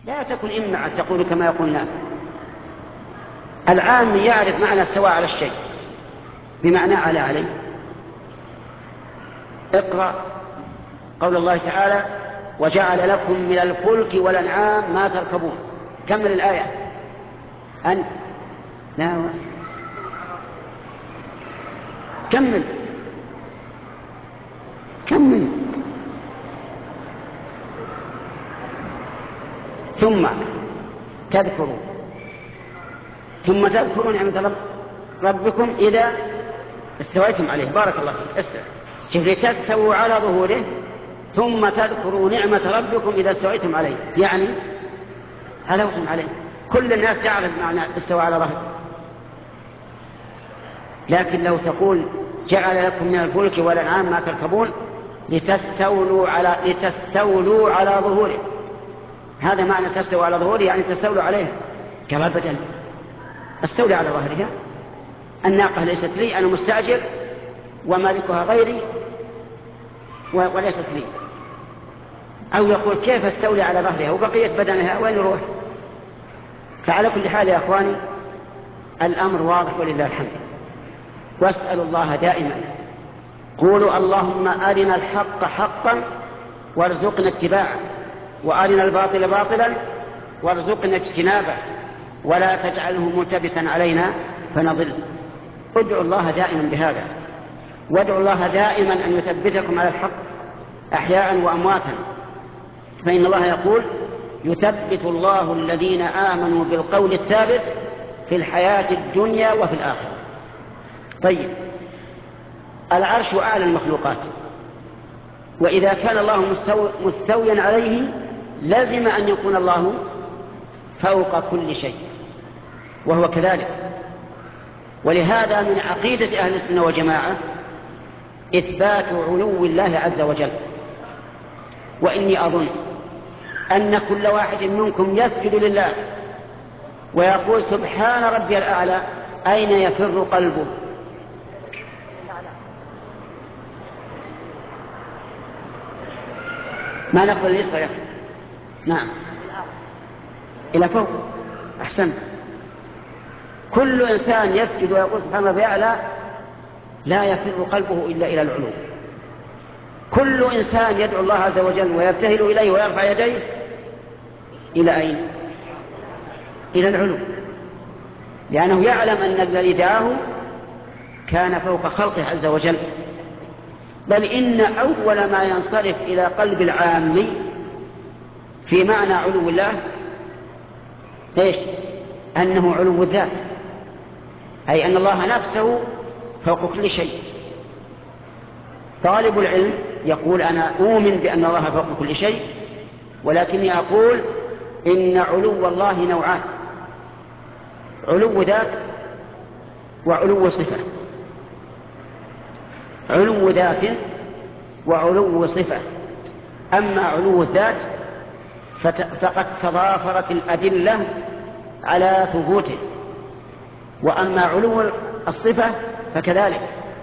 لا تكن إمعا تقول كما يقول الناس. العام يعرف معنى استوى على الشيء بمعنى عليه. اقرأ قول الله تعالى: وجعل لكم من الفلك والأنعام ما تركبون. كمل الآية. لا كمل ثم تذكروا نعمة ربكم إذا استويتم عليه. بارك الله فيك. شوف: لتستووا على ظهوره ثم تذكروا نعمة ربكم إذا استويتم عليه، يعني علوتم عليه. كل الناس يعرف معنى استوى على ظهره. لكن لو تقول: جعل لكم من الفلك والأنعام ما تركبون لتستولوا على ظهوره، هذا معنى تستووا على ظهوره، يعني تستولوا عليها. كما بدل استولى على ظهرها. الناقة ليست لي، أنا مستأجر ومالكها غيري وليست لي. أو يقول: كيف استولي على ظهرها وبقية بدنها وين يروح؟ فعلى كل حال يا أخواني الأمر واضح ولله الحمد. واسألوا الله دائما، قولوا: اللهم أرنا الحق حقا وارزقنا اتباعه، وأرنا الباطل باطلا وارزقنا اجتنابه، ولا تجعله ملتبسا علينا فنضل. ادعوا الله دائما بهذا، وادعوا الله دائما أن يثبتكم على الحق أحياء وأمواتا، فإن الله يقول: يثبت الله الذين آمنوا بالقول الثابت في الحياة الدنيا وفي الآخرة. طيب، العرش أعلى المخلوقات، وإذا كان الله مستويا عليه لازم أن يكون الله فوق كل شيء، وهو كذلك. ولهذا من عقيدة أهل السنة والجماعة إثبات علو الله عز وجل. وإني أظن أن كل واحد منكم يسجد لله ويقول: سبحان ربي الأعلى، أين يفر قلبه؟ ما نقول اليسرى يفر؟ نعم، إلى فوق. أحسن. كل إنسان يسجد ويقول سبحان ربي الأعلى لا يفر قلبه إلا إلى العلو. كل إنسان يدعو الله عز وجل ويبتهل إليه ويرفع يديه إلى أين؟ إلى العلو، لأنه يعلم أن الذي دعاه كان فوق خلقه عز وجل. بل إن أول ما ينصرف إلى قلب العامي في معنى علو الله إيش؟ أنه علو الذات، أي أن الله نفسه فوق كل شيء. طالب العلم يقول: أنا أؤمن بأن الله فوق كل شيء، ولكني أقول إن علو الله نوعان: علو ذات وعلو صفة. علو ذات وعلو صفة. أما علو الذات فقد تضافرت الأدلة على ثبوته، وأما علو الصفة فكذلك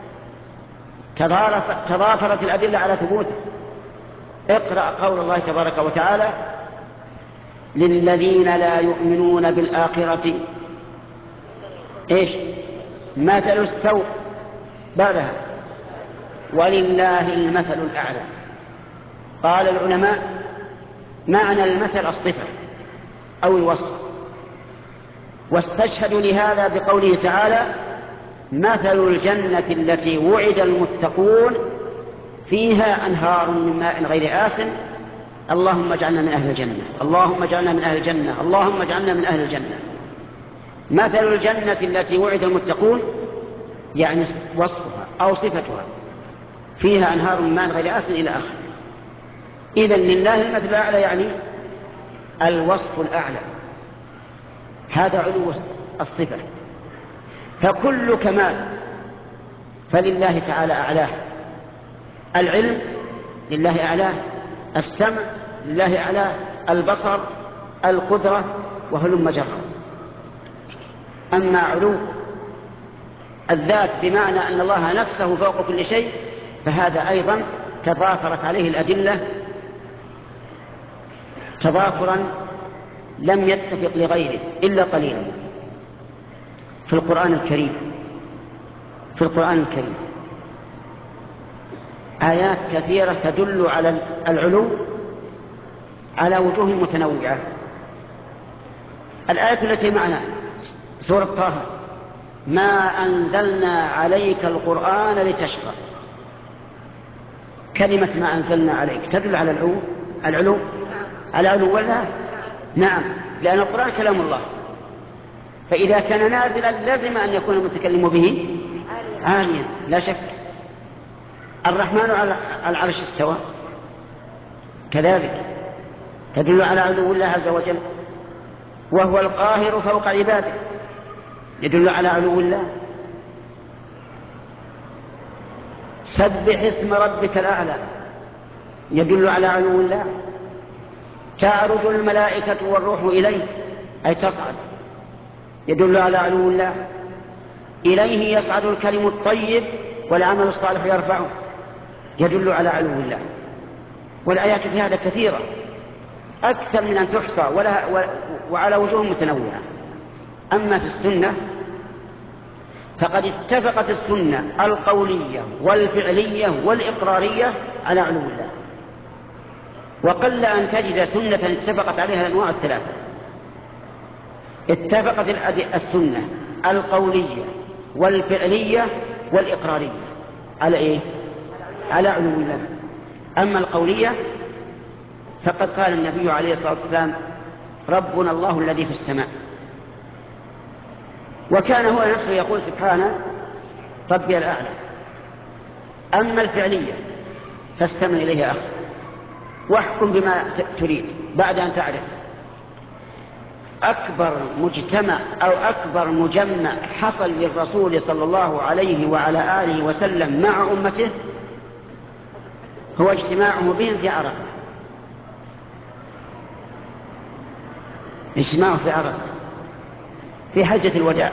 تضافرت الأدلة على ثبوته. اقرأ قول الله تبارك وتعالى: للذين لا يؤمنون بالآخرة إيش؟ مثل السوء، بعدها ولله المثل الأعلى. قال العلماء: معنى المثل الصفة أو الوصف، واستشهدوا لهذا بقوله تعالى: مثل الجنة التي وعد المتقون فيها أنهار من ماء غير آسن اللهم اجعلنا من أهل الجنة، اللهم اجعلنا من أهل الجنة، اللهم اجعلنا من أهل الجنة. مثل الجنة التي وعد المتقون يعني وصفها أو صفتها، فيها أنهار من ماء غير آسن إلى آخر. إذن لله المثل الأعلى يعني الوصف الأعلى، هذا علو الصفة. فكل كمال فلله تعالى أعلاه. العلم لله أعلاه، السمع لله أعلاه، البصر، القدرة، وهلم جرا. أما علو الذات بمعنى أن الله نفسه فوق كل شيء فهذا أيضا تضافرت عليه الأدلة تضافرا لم يتفق لغيره إلا قليلا في القرآن الكريم. في القرآن الكريم آيات كثيرة تدل على العلو على وجوه متنوعة. الآية التي معنا سورة طه: ما أنزلنا عليك القرآن لتشقى. كلمة ما أنزلنا عليك تدل على العلو على علو ولا؟ نعم، لأن القرآن كلام الله، فإذا كان نازلا لازم أن يكون المتكلم به عاليا لا شك. الرحمن على العرش استوى، كذلك تدل على علو الله عز وجل. وهو القاهر فوق عباده، يدل على علو الله. سبح اسم ربك الأعلى، يدل على علو الله. تعرج الملائكة والروح إليه، أي تصعد، يدل على علو الله. إليه يصعد الكلم الطيب والعمل الصالح يرفعه، يدل على علو الله. والآيات في هذا كثيرة أكثر من أن تحصى وعلى وجوه متنوعة. أما في السنة فقد اتفقت السنة القولية والفعلية والإقرارية على علو الله، وقل أن تجد سنة اتفقت عليها الأنواع الثلاثة. اتفقت السنة القولية والفعلية والإقرارية على إيه؟ على علو الله. أما القولية فقد قال النبي عليه الصلاة والسلام: ربنا الله الذي في السماء. وكان هو نفسه يقول: سبحانه ربي الأعلى. أما الفعلية فاستمع إليه أخي واحكم بما تريد بعد أن تعرف. أكبر مجتمع أو أكبر مجمع حصل للرسول صلى الله عليه وعلى آله وسلم مع أمته هو اجتماعه بهم في عرفة. اجتماعه في عرفة في حجة الوداع،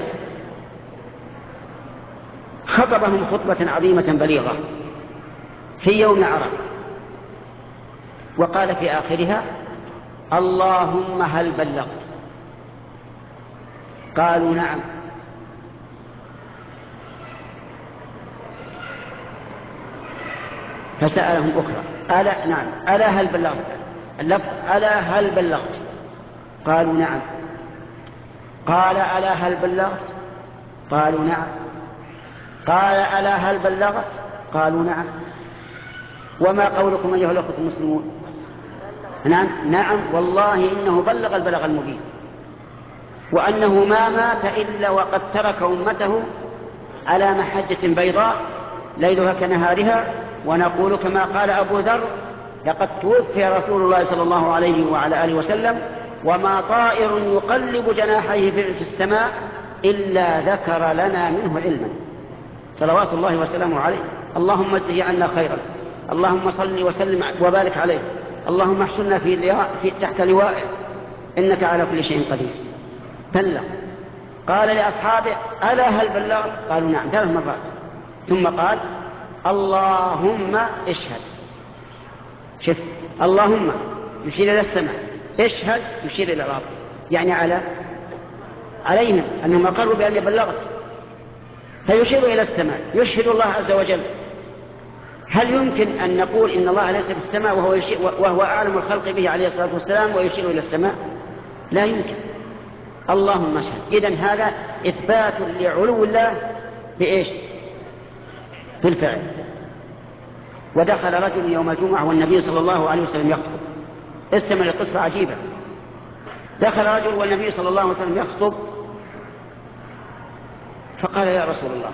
خطبهم خطبة عظيمة بليغة في يوم عرفة، وقال في آخرها: اللهم هل بلغت؟ قالوا: نعم. فسألهم أخرى: ألا؟ نعم. ألا هل بلغت؟ اللفظ ألا هل بلغت؟ قالوا: نعم. قال: ألا هل بلغت؟ قالوا: نعم. قال: ألا هل بلغت؟ قالوا: نعم. وما قولكم أيها الأخوة المسلمون؟ نعم. نعم والله إنه بلغ البلاغ المبين، وأنه ما مات إلا وقد ترك أمته على محجة بيضاء ليلها كنهارها. ونقول كما قال أبو ذر: لقد توفي رسول الله صلى الله عليه وعلى آله وسلم وما طائر يقلب جناحيه في السماء إلا ذكر لنا منه علما، صلوات الله وسلامه عليه. اللهم اجزه عنا خيرا، اللهم صل وسلم وبارك عليه، اللهم احشرنا في تحت لوائه، إنك على كل شيء قدير. بلغ. قال لأصحابه: ألا هل بلغت؟ قالوا: نعم 3 مرات. ثم قال: اللهم اشهد. شوف، اللهم يشير إلى السماء، اشهد يشير إلى الأرض، يعني علينا أنهم أقروا بأن بلغت، فيشير إلى السماء، يشهد الله عز وجل. هل يمكن أن نقول إن الله ليس في السماء وهو أعلم الخلق به عليه الصلاة والسلام ويشير إلى السماء؟ لا يمكن. اللهم اشهد. إذن هذا إثبات لعلو الله بإيش؟ بالفعل. ودخل رجل يوم الجمعة والنبي صلى الله عليه وسلم يخطب. استمع لقصة عجيبة. دخل رجل والنبي صلى الله عليه وسلم يخطب، فقال: يا رسول الله.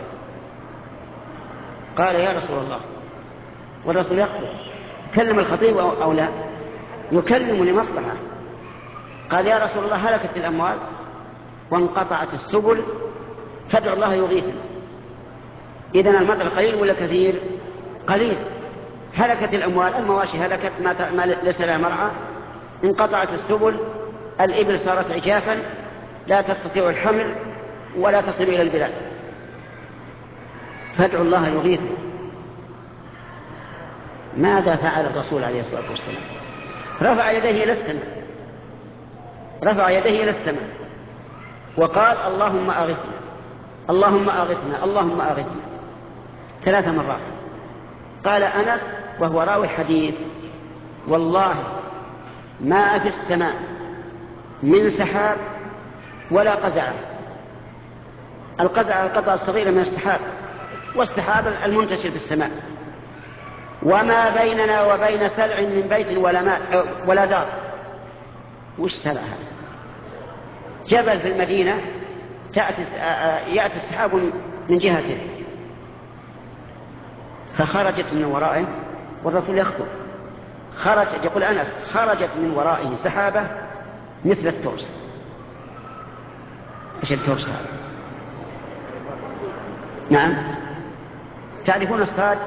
قال: يا رسول الله. والرسول يخطب، كلم الخطيب أو لا؟ يكلم لمصلحة. قال: يا رسول الله، هلكت الأموال وانقطعت السبل فادعوا الله يغيثنا. إذن المطر قليل ولا كثير؟ قليل. هلكت الأموال، المواشي هلكت، ما ليس لها مرعى، انقطعت السبل، الإبل صارت عجافا لا تستطيع الحمل ولا تصل إلى البلاد، فادعوا الله يغيثنا. ماذا فعل الرسول عليه الصلاة والسلام؟ رفع يديه إلى السماء، رفع يديه إلى السماء وقال اللهم أغثنا اللهم أغثنا اللهم أغثنا 3 مرات. قال أنس وهو راوي حديث: والله ما في السماء من سحاب ولا قزعة. القزعة القطعة الصغيرة من السحاب، والسحاب المنتشر في السماء. وما بيننا وبين سلع من بيت ولا ماء ولا دار. وش سلع هذا؟ جبل في المدينة يأتي السحاب من جهته، فخرجت من ورائه والرسول يخطب. يقول أنس: خرجت من ورائه سحابة مثل الترس. ايش الترس هذا؟ نعم، تعرفون الصاج؟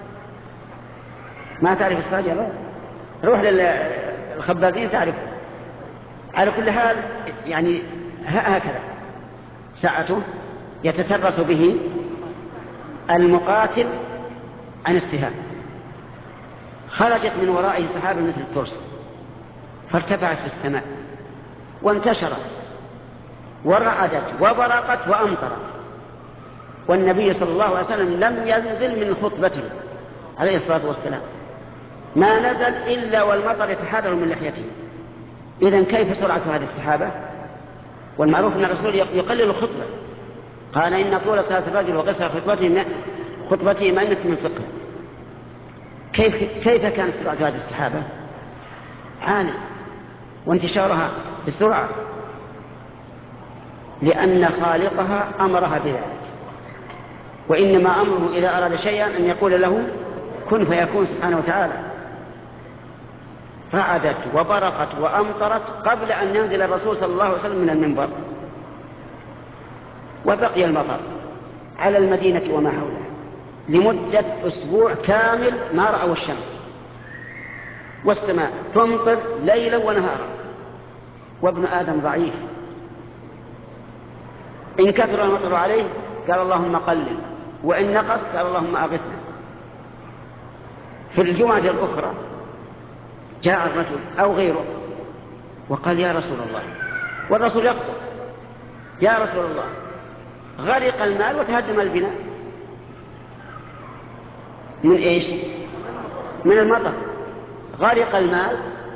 ما تعرف الصاج يا رب؟ روح للخبازين تعرف. على كل حال يعني هكذا ساعته يتترس به المقاتل عن السهام. خرجت من ورائه سحابة مثل الترس فارتفعت في السماء وانتشرت ورعدت وبرقت وأمطرت، والنبي صلى الله عليه وسلم لم ينزل من خطبته عليه الصلاة والسلام، ما نزل إلا والمطر يتحادر من لحيته. إذن كيف سرعة هذه السحابة؟ والمعروف أن الرسول يقلل الخطبة. قال: إن طول صلاة الرجل وقصر خطبته مئنة من فقه. كيف كانت سرعة هذه السحابة؟ عالي، وانتشارها بسرعة، لأن خالقها أمرها بذلك. وإنما أمره إذا أراد شيئا أن يقول له كن فيكون سبحانه وتعالى. رعدت وبرقت وأمطرت قبل أن ينزل الرسول صلى الله عليه وسلم من المنبر، وبقي المطر على المدينة وما حولها لمدة أسبوع كامل ما رأوا الشمس، والسماء تمطر ليلا ونهارا، وابن آدم ضعيف. إن كثر المطر عليه قال اللهم قلل، وإن نقص قال اللهم أغثنا. في الجمعة الأخرى جاء الرجل أو غيره وقال: يا رسول الله، والرسول يخطب: يا رسول الله، غرق المال وتهدم البناء. من إيش؟ من المطر. غرق المال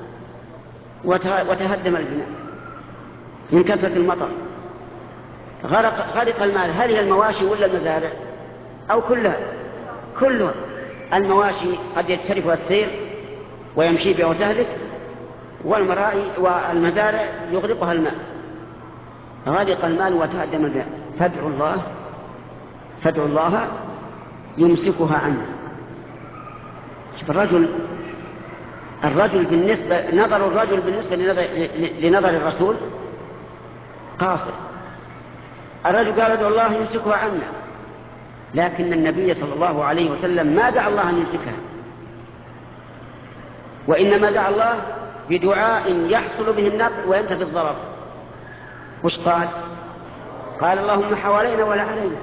وتهدم البناء من كثرة المطر. غرق المال، هل هي المواشي ولا المزارع؟ أو كلها. المواشي قد يتشرفها السير ويمشي بها وتهلك، والمراعي والمزارع يغرقها الماء. غرق المال وتهدم البناء، فادعوا الله يمسكها عنه. شوف الرجل بالنسبة لنظر الرسول قاصر. الرجل قال: ادعوا الله يمسكها عنا، لكن النبي صلى الله عليه وسلم ما دعا الله أن يمسكها، وإنما دعا الله بدعاء يحصل به النفع وينتفي الضرر. وش قال؟ قال: اللهم حوالينا ولا علينا،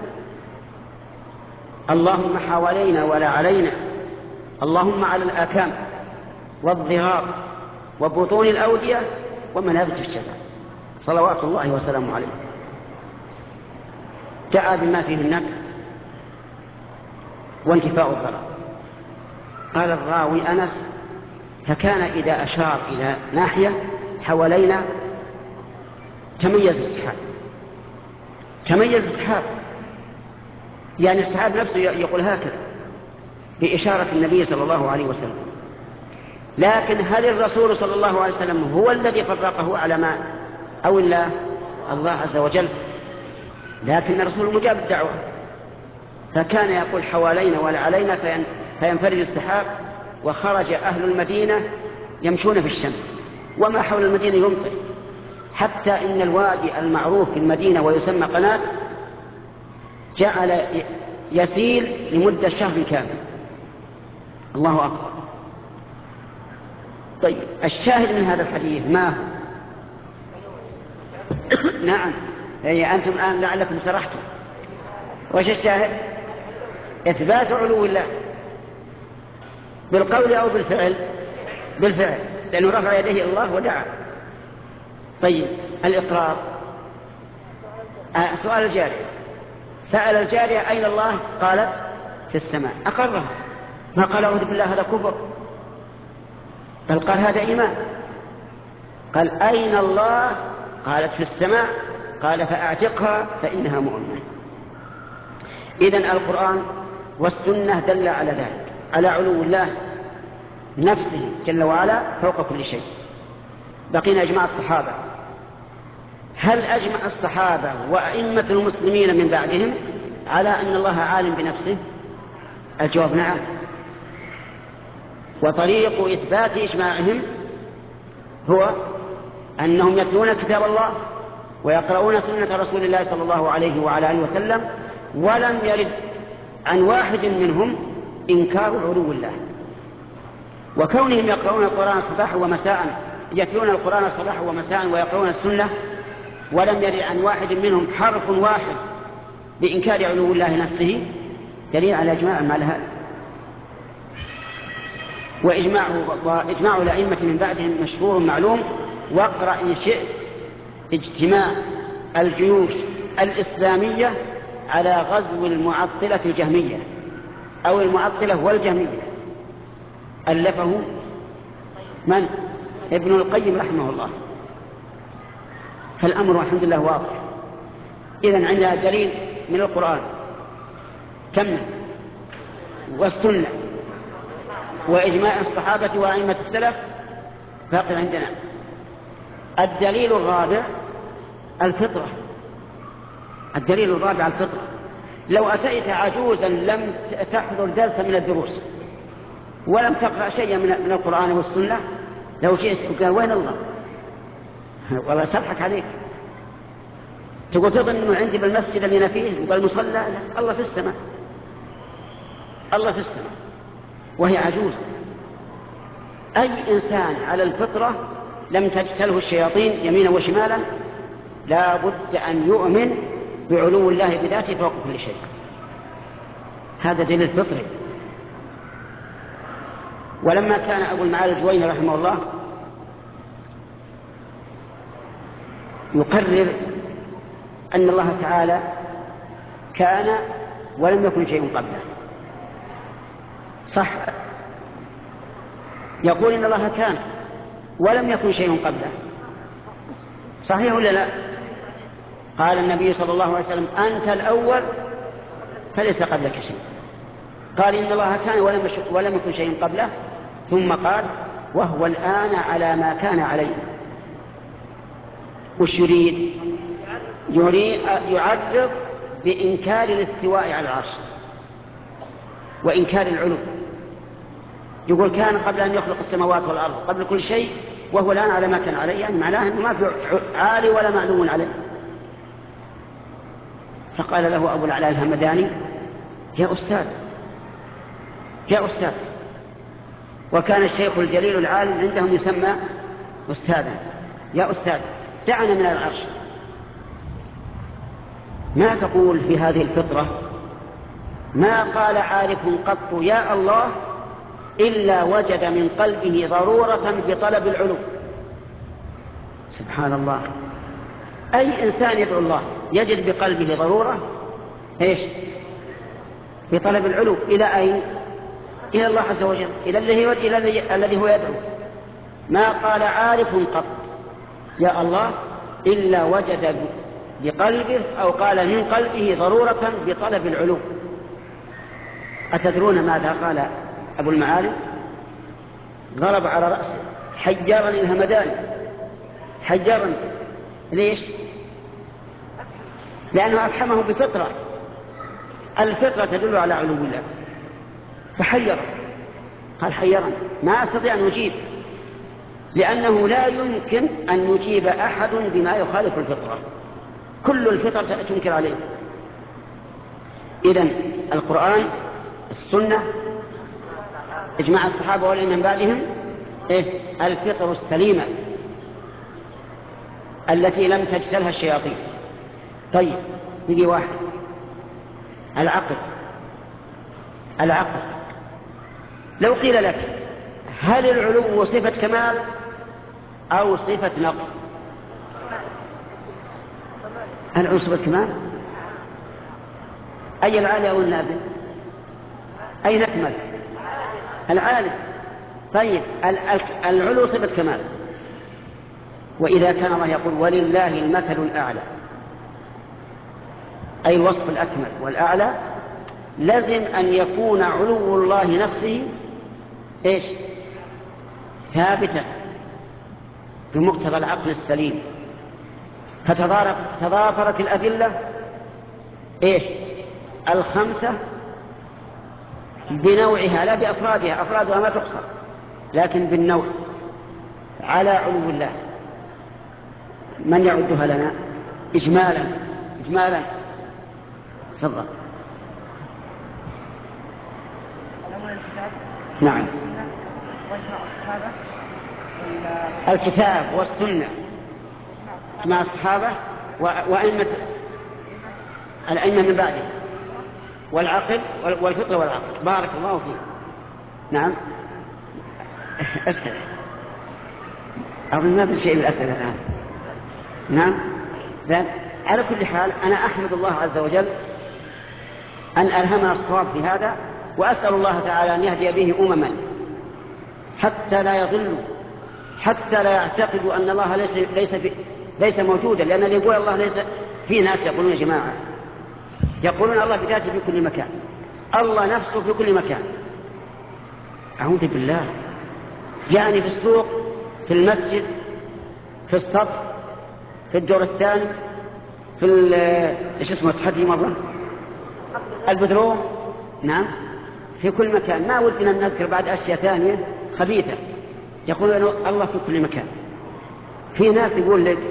اللهم حوالينا ولا علينا، اللهم على الآكام والظهار وبطون الأودية ومنابت الشجر، صلوات الله وسلامه عليه. دعا بما فيه النفع وانتفاء الضرر. قال الراوي أنس: فكان إذا أشار إلى ناحية حوالينا تميز السحاب، يعني السحاب نفسه يقول هكذا بإشارة النبي صلى الله عليه وسلم. لكن هل الرسول صلى الله عليه وسلم هو الذي فرقه على ما أو الله عز وجل؟ لكن الرسول مجاب الدعوة، فكان يقول حوالينا ولا علينا فينفرج السحاب، وخرج أهل المدينة يمشون في الشمس، وما حول المدينة يمطر، حتى إن الوادي المعروف في المدينة ويسمى قناة جعل يسيل لمدة شهر كامل. الله أكبر. طيب، الشاهد من هذا الحديث ما هو؟ نعم، أنتم الآن لعلكم سرحتم. وش الشاهد؟ إثبات علو الله بالقول أو بالفعل؟ بالفعل، لأنه رفع يديه إلى الله ودعا. طيب الإقرار، سؤال الجارية، سأل الجارية أين الله؟ قالت في السماء، أقرها، ما قال أعوذ بالله هذا كفر، بل قال هذا إيمان. قال أين الله؟ قالت في السماء. قال فأعتقها فإنها مؤمنة. إذن القرآن والسنة دل على ذلك، على علو الله نفسه جل وعلا فوق كل شيء. بقينا إجماع الصحابة. هل أجمع الصحابة وأئمة المسلمين من بعدهم على أن الله عالم بنفسه؟ الجواب نعم. وطريق إثبات إجماعهم هو أنهم يتلون كتاب الله ويقرؤون سنة رسول الله صلى الله عليه وعلى آله وسلم، ولم يرد عن واحد منهم إنكار علو الله. وكونهم يقرؤون القرآن صباحا ومساء، يتلون القرآن صباحا ومساء ويقرؤون السنة، ولم يرد عن واحد منهم حرف واحد بإنكار علو الله نفسه، دليل على إجماع ما لها. وإجماع الأئمة من بعدهم مشهور معلوم. واقرأ إن شئت اجتماع الجيوش الإسلامية على غزو المعطلة الجهمية أو المعطلة والجهمية، ألفه من؟ ابن القيم رحمه الله. فالأمر الحمد لله واضح. إذن عندنا دليل من القرآن كم والسنة وإجماع الصحابة وأئمة السلف. باقي عندنا الدليل الرابع الفطرة. الدليل الرابع الفطرة. لو أتيت عجوزا لم تحضر درس من الدروس ولم تقرأ شيئا من القرآن والسنة، لو جئت قال وين الله؟ والله سأضحك عليك. تقول تظن أنه عندي بالمسجد اللي أنا فيه وبالمصلى؟ لا، الله في السماء، الله في السماء وهي عجوز. أي إنسان على الفطرة لم تجتله الشياطين يمينا وشمالا لا بد أن يؤمن بعلو الله بذاته فوق كل شيء. هذا دليل فطري. ولما كان أبو المعالي الجويني رحمه الله يقرر أن الله تعالى كان ولم يكن شيء قبله، صح؟ يقول إن الله كان ولم يكن شيء قبله، صحيح ولا لا؟ قال النبي صلى الله عليه وسلم أنت الأول فليس قبلك شيء. قال إن الله كان ولم يكن شيء قبله، ثم قال وهو الآن على ما كان عليه. وش يريد؟ يعرض بإنكار الاستواء على العرش وإنكار العلو. يقول كان قبل أن يخلق السماوات والأرض، قبل كل شيء، وهو الآن على ما كان عليه، يعني معناه أنه ما في عالي ولا معلوم عليه. فقال له أبو العلاء الهمداني يا أستاذ يا أستاذ. وكان الشيخ الجليل العالم عندهم يسمى أستاذا. يا أستاذ دعنا من العرش، ما تقول في هذه الفطرة؟ ما قال عارف قط يا الله إلا وجد من قلبه ضرورة بطلب العلو. سبحان الله. أي إنسان يدعو الله يجد بقلبه ضرورة إيش؟ بطلب العلو. إلى أين؟ إلى الله عز وجل، إلى الذي هو يدعو. ما قال عارف قط يا الله إلا وجد بقلبه أو قال من قلبه ضرورة بطلب العلو. أتدرون ماذا قال أبو المعالي؟ ضرب على رأسه حجرني الهمداني، حجرني. ليش؟ لأنه أفحمه بفطرة، الفطرة تدل على علو الله، فحير. قال حيرني، ما أستطيع أن أجيب، لأنه لا يمكن أن يجيب أحد بما يخالف الفطرة، كل الفطرة تنكر عليه. إذن القرآن، السنة، إجماع الصحابة والأئمة من بعدهم، الفطر السليمة التي لم تجتلها الشياطين. طيب يجي واحد العقل. لو قيل لك هل العلو صفة كمال أو صفة نقص؟ العلو صفة كمال؟ أي العالي أو النازل؟ أي نكمل؟ العالي. طيب العلو صفة كمال، وإذا كان الله يقول ولله المثل الأعلى، أي الوصف الأكمل والأعلى، لازم أن يكون علو الله نفسه إيش؟ ثابتا بمقتضى العقل السليم. فتضافرت الأدلة إيش؟ الخمسة بنوعها لا بأفرادها، أفرادها ما تقصر، لكن بالنوع على علو الله. من يعدها لنا إجمالا؟ إجمالا تفضل. نعم. الكتاب والسنة مع الصحابة وأئمة الأئمة من بعده، والعقل والفطر والعقل. بارك الله فيك. نعم. أسأل أظن ما بالشيء بالأسئلة الآن. نعم. على كل حال أنا أحمد الله عز وجل أن ألهمنا الصواب في هذا، وأسأل الله تعالى أن يهدي به أمما حتى لا يضلوا، حتى لا يعتقدوا أن الله ليس موجودا. لأن اللي يقول الله ليس، في ناس يقولون يا جماعة، يقولون الله بذاته في كل مكان، الله نفسه في كل مكان. أعوذ بالله. يعني في السوق، في المسجد، في الصف، في الدور الثاني، في ايش اسمه تحدي مرة البدروم. نعم، في كل مكان. ما ودنا نذكر بعد أشياء ثانية خبيثة. يقول الله في كل مكان. في ناس يقول لك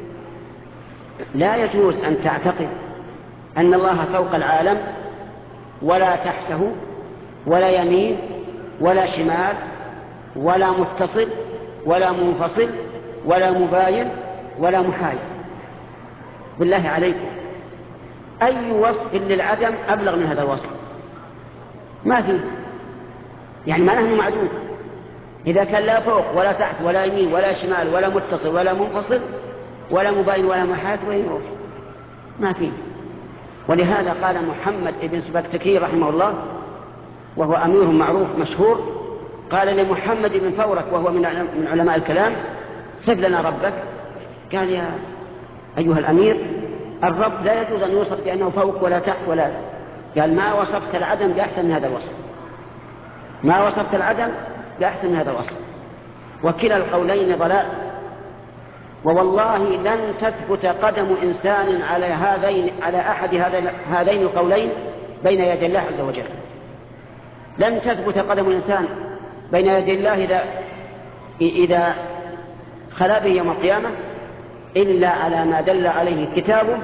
لا يجوز أن تعتقد أن الله فوق العالم ولا تحته ولا يمين ولا شمال ولا متصل ولا منفصل ولا مباين ولا محايد. بالله عليكم، أي وصف للعدم أبلغ من هذا الوصف؟ ما فيه. يعني ما نحن معدوم. إذا كان لا فوق ولا تحت ولا يمين ولا شمال ولا متصل ولا منفصل ولا مباين ولا محايد، وين يروح؟ ما فيه. ولهذا قال محمد بن سبكتكي رحمه الله، وهو أمير معروف مشهور، قال لمحمد بن فورك وهو من علماء الكلام: صف لنا ربك. قال: يا أيها الأمير، الرب لا يجوز أن يوصف بأنه فوق ولا تحت ولا. قال: ما وصفت العدم بأحسن من هذا الوصف، ما وصفت العدم بأحسن من هذا الوصف. وكلا القولين ضلال. ووالله لن تثبت قدم إنسان على أحد هذين القولين بين يدي الله عز وجل. لن تثبت قدم الإنسان بين يدي الله إذا خلا به يوم القيامة إلا على ما دل عليه كتابه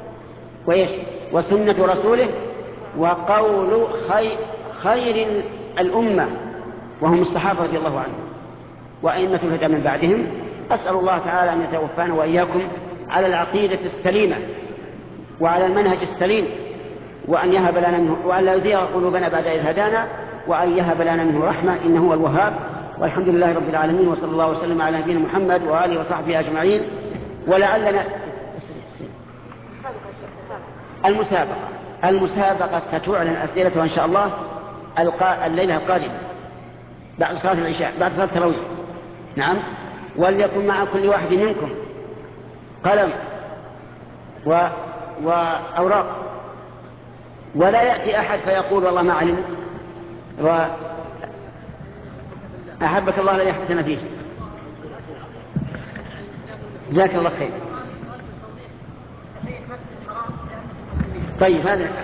وسنة رسوله وقول خير الأمة، وهم الصحابة رضي الله عنهم وأئمة الهدى من بعدهم. أسأل الله تعالى أن يتوفانا وإياكم على العقيدة السليمة وعلى المنهج السليم، وأن يهب لنا منه، وأن لا يزيغ قلوبنا بعد إذ هدانا، وأن يهب لنا منه رحمة إنه هو الوهاب. والحمد لله رب العالمين، وصلى الله وسلم على نبينا محمد وآله وصحبه أجمعين. ولعلنا المسابقة ستعلن أسئلتها إن شاء الله الليلة القادمة بعد صلاة العشاء، بعد صلاة التراويح. نعم. وليكن مع كل واحد منكم قلم وأوراق، ولا يأتي أحد فيقول والله ما علمت، وأحبك الله الذي أحببتنا فيه. جزاك الله خير. طيب، هذا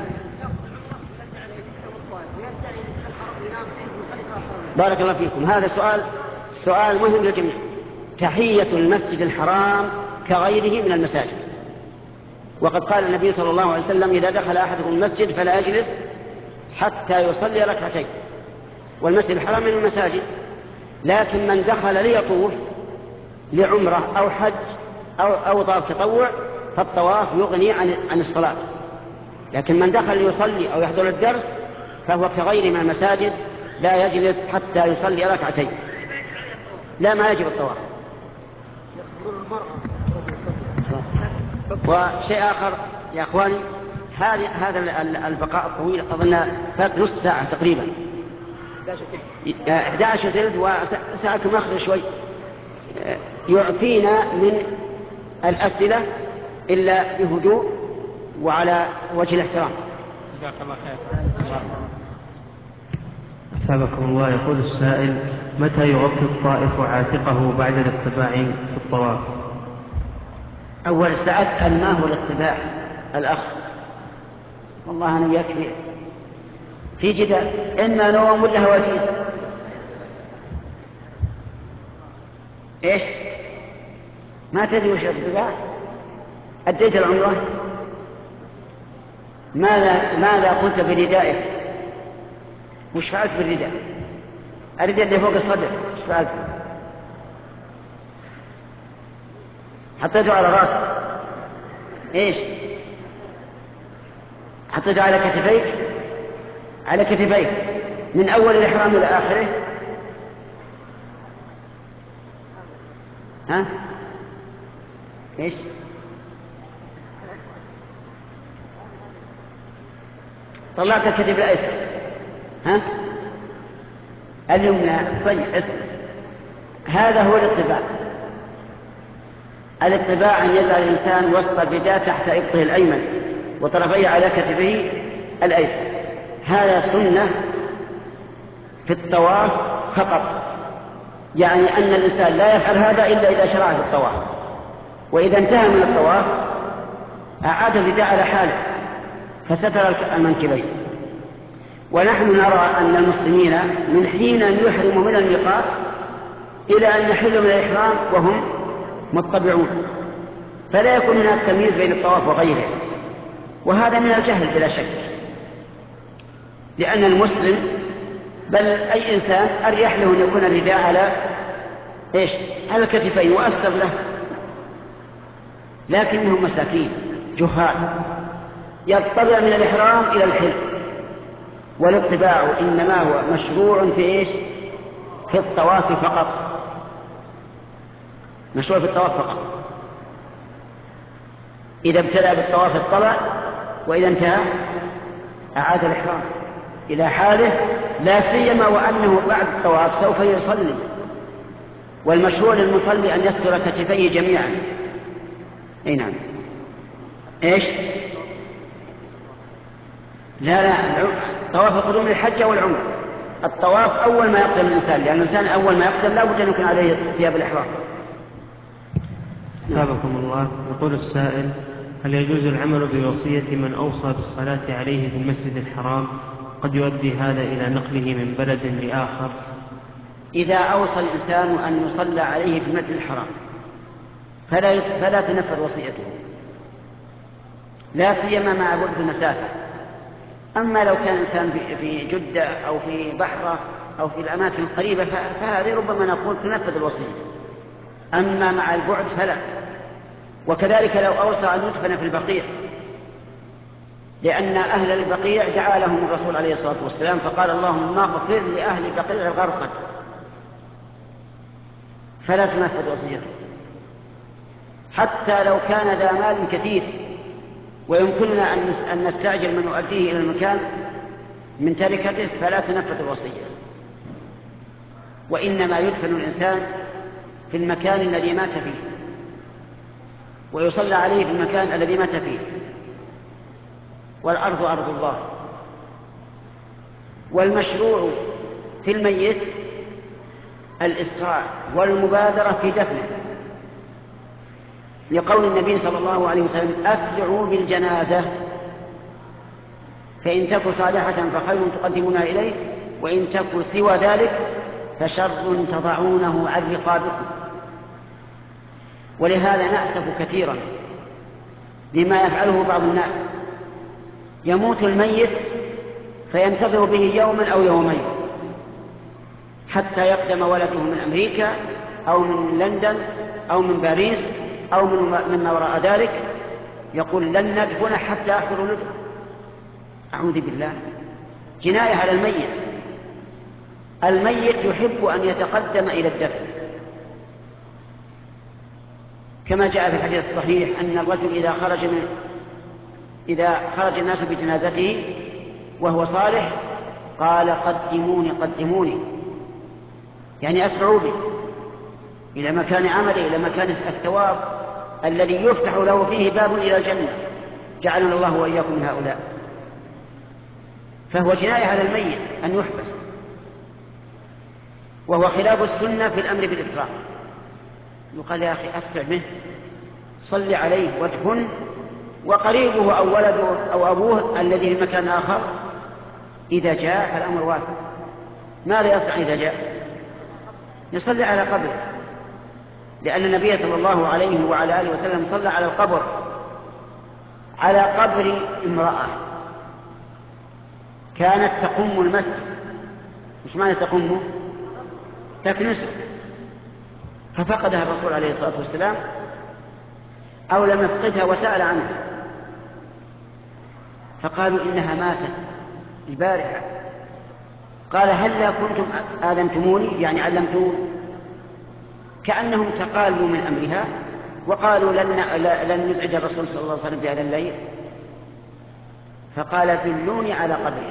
بارك الله فيكم. هذا سؤال مهم للجميع. تحية المسجد الحرام كغيره من المساجد. وقد قال النبي صلى الله عليه وسلم: إذا دخل أحدكم المسجد فلا يجلس حتى يصلي ركعتين. والمسجد الحرام من المساجد، لكن من دخل ليطوف لعمرة أو حج أو طواف تطوع فالطواف يغني عن الصلاة. لكن من دخل ليصلي أو يحضر الدرس فهو كغير من المساجد، لا يجلس حتى يصلي ركعتين. لا، ما يجب الطواف. وشيء آخر يا أخواني، هذا البقاء الطويل أظن فات نص ساعة تقريبا، 11 ثلث وساعة ماخذ شوي، يعطينا من الأسئلة إلا بهدوء وعلى وجه الاحترام. جزاك الله خير. أثابكم الله. يقول السائل: متى يغطي الطائف عاتقه بعد الاطباع في الطواف؟ أول سأسأل ما هو الاطباع الأخ؟ والله أنا يكفي في جدال، إما نوم ولا هواجيز. إيش؟ ما تدري وش الاطباع؟ أديت العمرة؟ ماذا قلت بردائك؟ وش فعلت بالرداء؟ الرداء اللي فوق الصدر وش فعلت؟ حطيته على راسك. ايش؟ حطيته على كتفيك؟ على كتفيك من اول الاحرام الى اخره؟ ها؟ ايش؟ طلعت الكتف الايسر، ها؟ اليمنى. طيب اسمع، هذا هو الاطباع. الاطباع أن يجعل الإنسان وسط الرداء تحت إبطه الأيمن وطرفيه على كتفه الأيسر. هذا سنة في الطواف فقط، يعني أن الإنسان لا يفعل هذا إلا إذا شرع في الطواف، وإذا انتهى من الطواف أعاد الرداء على حاله فستر المنكبين. ونحن نرى أن المسلمين من حين أن يحرموا من الميقات إلى أن يحلوا من الإحرام وهم مطبعون، فلا يكون هناك تمييز بين الطواف وغيره، وهذا من الجهل بلا شك، لأن المسلم بل أي إنسان أريح له أن يكون الرداء على إيش؟ على الكتفين وأستر له، لكنهم مساكين جهال يطبع من الإحرام إلى الحل. والاطباع إنما هو مشروع في إيش؟ في الطواف فقط، مشروع في الطواف فقط. إذا ابتدأ بالطواف اطلع، وإذا انتهى أعاد الإحرام إلى حاله، لا سيما وأنه بعد الطواف سوف يصلي، والمشروع للمصلي أن يستر كتفيه جميعا. أي نعم. إيش؟ لا طواف القدوم للحج والعمرة. الطواف أول ما يقدم الإنسان، لأن الإنسان أول ما يقدم لا بد أن يكون عليه ثياب الإحرام. أثابكم الله. يقول السائل: هل يجوز العمل بوصية من أوصى بالصلاة عليه في المسجد الحرام؟ قد يؤدي هذا إلى نقله من بلد لآخر. إذا أوصى الإنسان أن يصلى عليه في المسجد الحرام فلا تنفذ وصيته، لا سيما مع بعد المسافة. أما لو كان إنسان في جدة أو في بحرة أو في الأماكن القريبة فهذه ربما نقول تنفذ الوصية، أما مع البعد فلا. وكذلك لو أوصى أن يدفن في البقيع، لأن أهل البقيع دعا لهم الرسول عليه الصلاة والسلام فقال: اللهم اغفر لأهل البقيع الغرقد، فلا تنفذ وصيته. حتى لو كان ذا مال كثير ويمكننا أن نستعجل من نؤديه إلى المكان من تركته فلا تنفذ الوصية، وإنما يدفن الإنسان في المكان الذي مات فيه ويصلى عليه في المكان الذي مات فيه، والأرض أرض الله. والمشروع في الميت الإسراع والمبادرة في دفنه، لقول النبي صلى الله عليه وسلم: أسرعوا بالجنازة فإن تك صالحة فخير تقدمونها إليه، وإن تك سوى ذلك فشر تضعونه عن رقابكم. ولهذا نأسف كثيرا بما يفعله بعض الناس، يموت الميت فينتظر به يوما أو يومين حتى يقدم ولده من أمريكا أو من لندن أو من باريس أو مما وراء ذلك، يقول: لن ندفن حتى آخر ولده. أعوذ بالله، جناية على الميت. الميت يحب أن يتقدم إلى الدفن، كما جاء في الحديث الصحيح أن الرجل إذا خرج الناس بجنازته وهو صالح قال قدموني قدموني، يعني أسرعوا به إلى مكان عمله، إلى مكان الثواب الذي يفتح له فيه باب إلى الجنة، جعلنا الله وإياكم من هؤلاء. فهو جناية على الميت أن يحبس، وهو خلاف السنة في الأمر بالإسراع. يقال يا أخي أسرع به، صل عليه وادفن، وقريبه أو ولده أو أبوه الذي في مكان آخر إذا جاء فالأمر واسع. ماذا يصنع إذا جاء؟ يصلي على قبره، لأن النبي صلى الله عليه وعلى آله وسلم صلى على القبر، على قبر امرأة كانت تقم المسجد. مش معنى تقومه؟ تكنسه. ففقدها الرسول عليه الصلاة والسلام أو لم يفقدها وسأل عنها، فقالوا إنها ماتت البارحة. قال هل كنتم آذنتموني، يعني علمتوني؟ كأنهم تقالوا من أمرها وقالوا لن نزعج الرسول صلى الله عليه وسلم في هذا الليل. فقال دلوني على قبرها.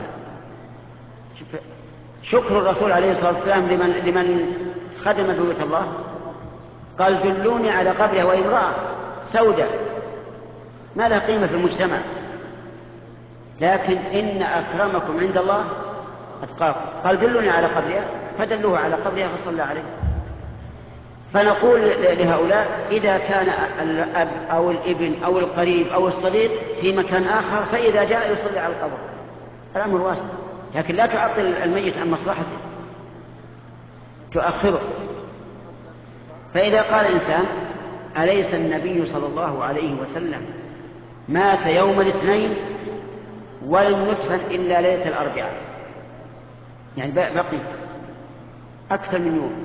شكر الرسول عليه الصلاة والسلام لمن خدم بيوت الله. قال دلوني على قبرها، وامرأة سوداء ما لها قيمة في المجتمع، لكن إن أكرمكم عند الله أتقاكم. قال دلوني على قبرها، فدلوه على قبرها فصلى عليه. فنقول لهؤلاء إذا كان الأب أو الابن أو القريب أو الصديق في مكان آخر فإذا جاء يصلي على القبر، الأمر واسع، لكن لا تعطل الميت عن مصلحته، تؤخره. فإذا قال إنسان أليس النبي صلى الله عليه وسلم مات يوم الاثنين ولم يدفن إلا ليلة الأربعاء، يعني بقي أكثر من يوم،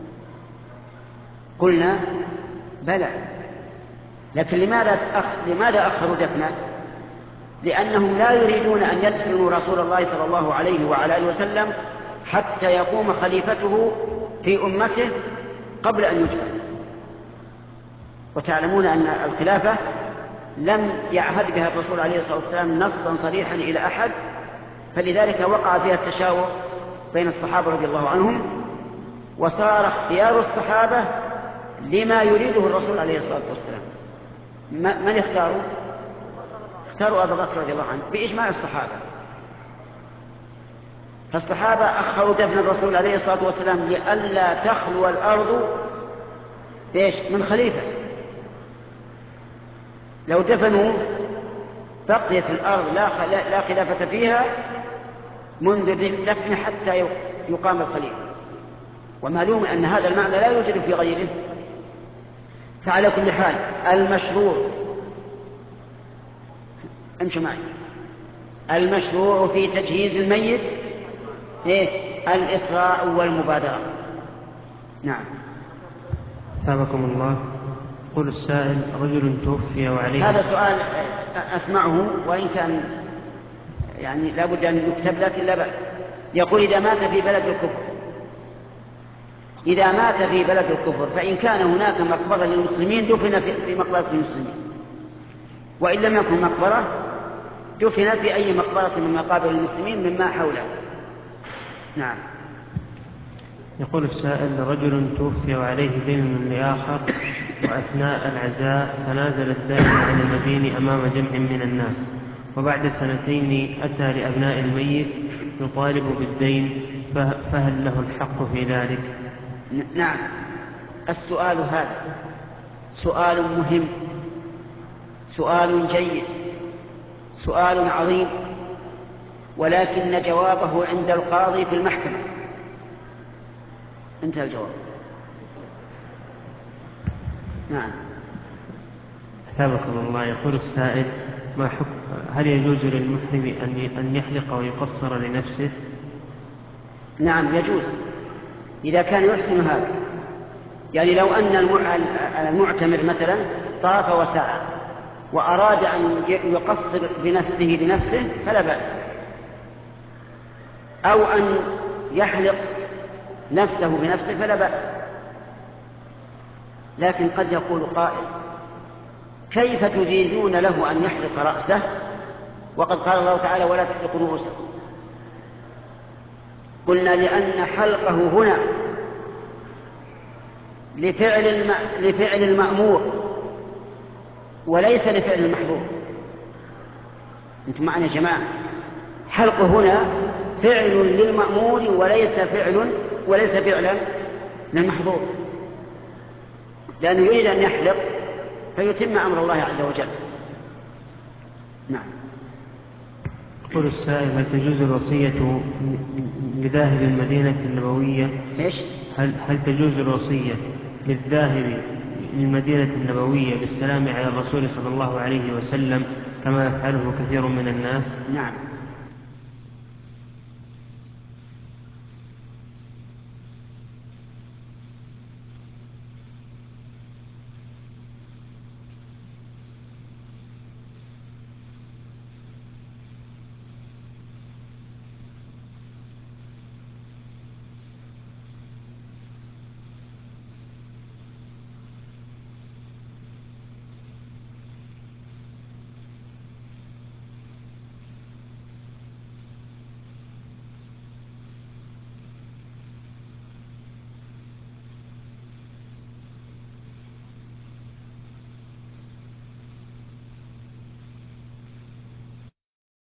قلنا بلى، لكن لماذا أخروا دفنه؟ لأنهم لا يريدون أن يدفنوا رسول الله صلى الله عليه وعلى آله وسلم حتى يقوم خليفته في أمته قبل أن يدفن. وتعلمون أن الخلافة لم يعهد بها الرسول عليه الصلاة والسلام نصا صريحا إلى أحد، فلذلك وقع فيها التشاور بين الصحابة رضي الله عنهم، وصار اختيار الصحابة لما يريده الرسول عليه الصلاة والسلام. من اختاروا؟ اختاروا أبا بكر رضي الله عنه بإجماع الصحابة. فالصحابة أخروا دفن الرسول عليه الصلاة والسلام لئلا تخلو الأرض من خليفة. لو دفنوا بقيت الأرض لا خلافة فيها منذ الدفن حتى يقام الخليفة، ومعلوم أن هذا المعنى لا يوجد في غيره. فعلى كل حال المشروع، امشوا معي، المشروع في تجهيز الميت الإسراع والمبادرة. نعم. أثابكم الله. يقول السائل رجل توفي وعليه، هذا سؤال أسمعه وإن كان يعني لا بد أن يكتب لكن لا بأس. يقول إذا مات في بلد الكفر، إذا مات في بلد الكفر فإن كان هناك مقبرة للمسلمين دفن في مقبرة المسلمين، وإن لم يكن مقبرة دفن في أي مقبرة من مقابر المسلمين مما حوله. نعم. يقول السائل رجل توفي وعليه دين لآخر، وأثناء العزاء تنازل الدائن عن المدين أمام جمع من الناس، وبعد 2 أتى لأبناء الميت يطالب بالدين، فهل له الحق في ذلك؟ نعم. السؤال هذا سؤال مهم، سؤال جيد، سؤال عظيم، ولكن جوابه عند القاضي في المحكمة. انتهى الجواب. نعم. أثابكم الله. يقول السائل هل يجوز للمحرم أن يحلق ويقصر لنفسه؟ نعم يجوز إذا كان يحسن هذا. يعني لو أن المعتمر مثلا طاف وسعى وأراد أن يقصر بنفسه فلا بأس، أو أن يحلق نفسه بنفسه فلا بأس. لكن قد يقول قائل: كيف تجيزون له أن يحلق رأسه وقد قال الله تعالى: ولا تحلقوا رؤوسكم؟ قلنا: لأن حلقه هنا لفعل المأمور وليس لفعل المحظور. انتم معنا يا جماعة؟ حلقه هنا فعل للمأمور وليس فعلا للمحظور، لأنه يريد أن يحلق فيتم أمر الله عز وجل. نعم. يقول السائل: هل تجوز الوصية لذاهب المدينة النبوية؟ إيش؟ هل تجوز الوصية للذاهب للمدينة النبوية بالسلام على الرسول صلى الله عليه وسلم كما يفعله كثير من الناس؟ نعم.